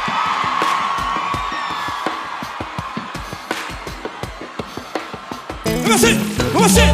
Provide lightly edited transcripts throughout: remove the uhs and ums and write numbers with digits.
Vamos assim!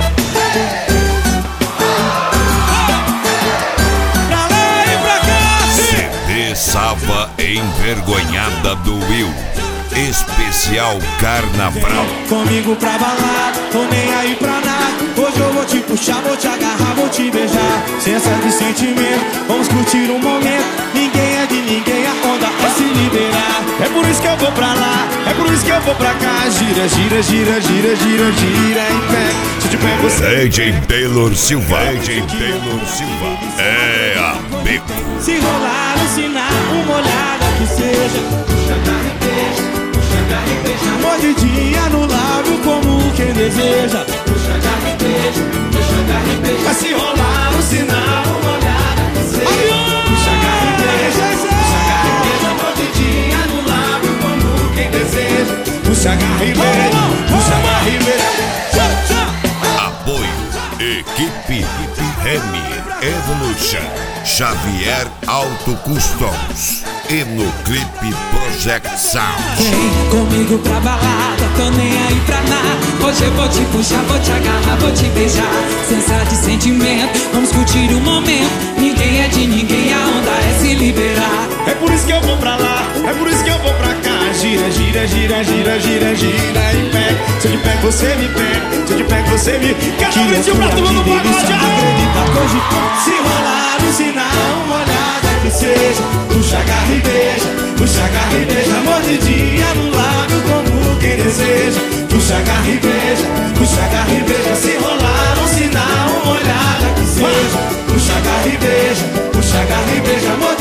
Pra lá e pra cá! CD Sava Envergonhada do Will. Especial Carnaval. Comigo pra balada, tô nem aí pra nada. Hoje eu vou te puxar, vou te agarrar, vou te beijar. Sensa de sentimento, vamos curtir um momento. Ninguém é de ninguém, a onda é se liberar. É por isso que eu vou pra lá, é por isso que eu vou pra cá. Gira, gira, gira, gira, gira, gira em pé. Se eu te pego você DJ Taylor Silva. DJ Taylor Silva. É a beco. Se rolar no sinal, uma olhada que seja. Puxa, agarra e beija. Mordidinha no lábio como quem deseja. Puxa, agarra e beija, puxa, agarra e beija. Mas se rolar no sinal, uma olhada que seja. Puxa, agarra e beija, puxa, agarra e beija. Mordidinha no lábio como quem deseja. Puxa, agarra e beija, puxa, agarra e beija. Apoio Equipe Remy Evolution Xavier Auto Customs e no clipe Project Sound. Vem comigo pra balada, tô nem aí pra nada. Hoje eu vou te puxar, vou te agarrar, vou te beijar. Sensa de sentimento, vamos curtir o momento. Ninguém é de ninguém, a onda é se liberar. É por isso que eu vou pra lá, é por isso que eu vou pra cá. Gira, gira, gira, gira, gira, gira e pega. Se eu te pego, você me pega. Se eu te pego, você me quer dar um pra todo mundo pagode. Se rolar no sinal, uma olhada que seja. Puxa, agarra e beija, puxa, agarra e beija. Mordidinha no lábio como quem deseja. Puxa, agarra e beija, puxa, agarra e beija. Se rolar no sinal, uma olhada que seja. Puxa, agarra e beija, puxa, agarra e beija.